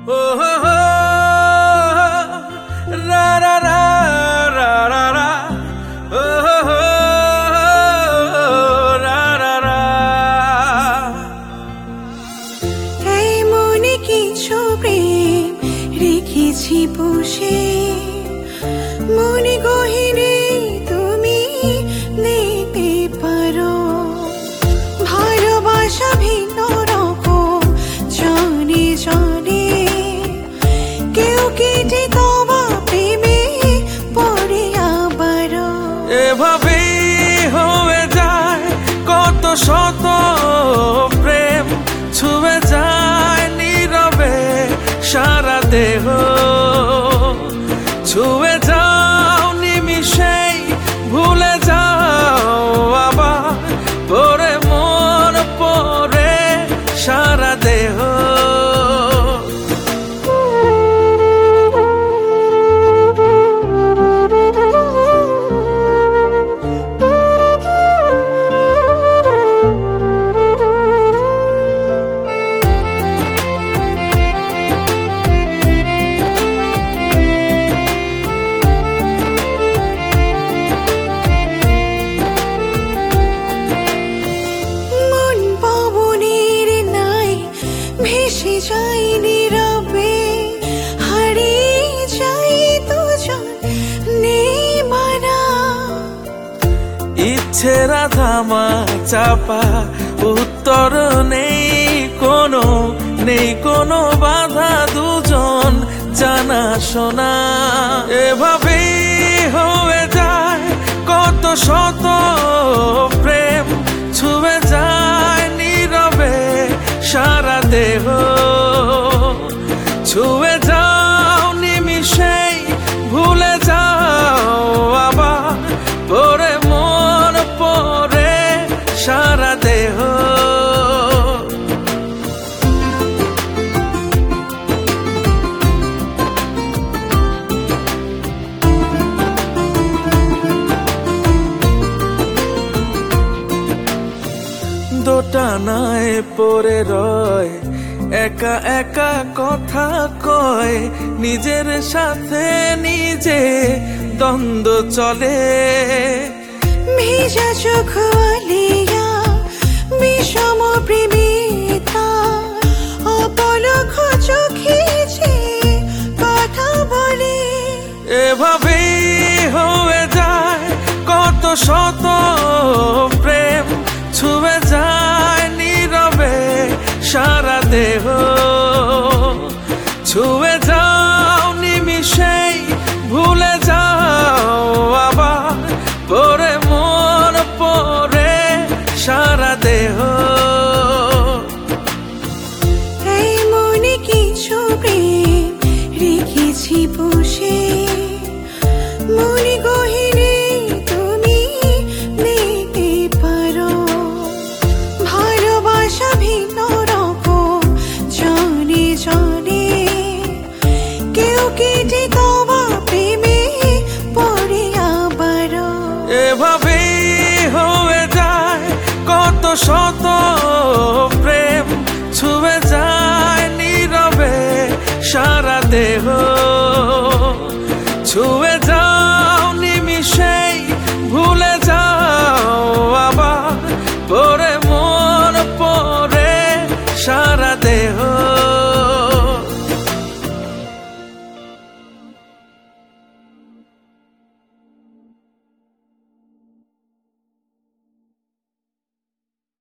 ও হো হো, রা রা রা রা রা রা, ও হো হো, রা রা রা। এই মনে কিছু প্রেম রেখেছি পুষে, মনে গহীনে তুমি নিতে পারো। ভালোবাসা ভিন্ন রকম জানে জানে, কেউ কেটে তোমা প্রেমে পড়ে আবারও। এভাবেই হয়ে যায় কত শত প্রেম, ছুঁয়ে যায় নীরবে সারা দেহ। ছুঁয়ে যাও নিমিষেই, ভুলে যাও আবার, পরে মন পরে সারা দেহ। ভেসে যাই নীরবে, হারিয়ে যাই দুজন নেই মানা। ইচ্ছেরা ধামা চাপা, উত্তর নেই কোনো বাধা, দুজন জানা শোনা। এভাবেই হয়ে যায় কত শত প্রেম, ছুঁয়ে যায় নীরবে সারা দেহ। ছুঁয়ে যাও নিমিষেই, ভুলে যাও আবার, পরে মন পরে সারা দেহ। দোটানায় পড়ে রয়, একা একা কথা কয়, নিজের সাথে নিজে দ্বন্দ্ব চলে। ভিজা চোখ আলিয়া বিষম প্রেমিতা, অপলক চোখে যে কথা বলে। এভাবেই হয়ে যায় কত শত প্রেম, ছুঁয়ে যায় নীরবে সারা দেহ। ছুঁয়ে যাও নিমিষেই, ভুলে যাও আবার, পরে মন পরে সারা দেহ। এই মনে কিছু প্রেম রেখেছি পুষে, মনে গহীনে তুমি নিতে পারো। ভালোবাসা ভিন্ন রকম জানে জানে, কেউ কেটে তোমা প্রেমে পড়ে আবারও। এভাবেই হয়ে যায় কত শত প্রেম, ছুঁয়ে যায় নীরবে সারা দেহ। ছুঁয়ে যাও নিমিষেই, ভুলে যাও আবার, পরে মন পরে সারা দেহ।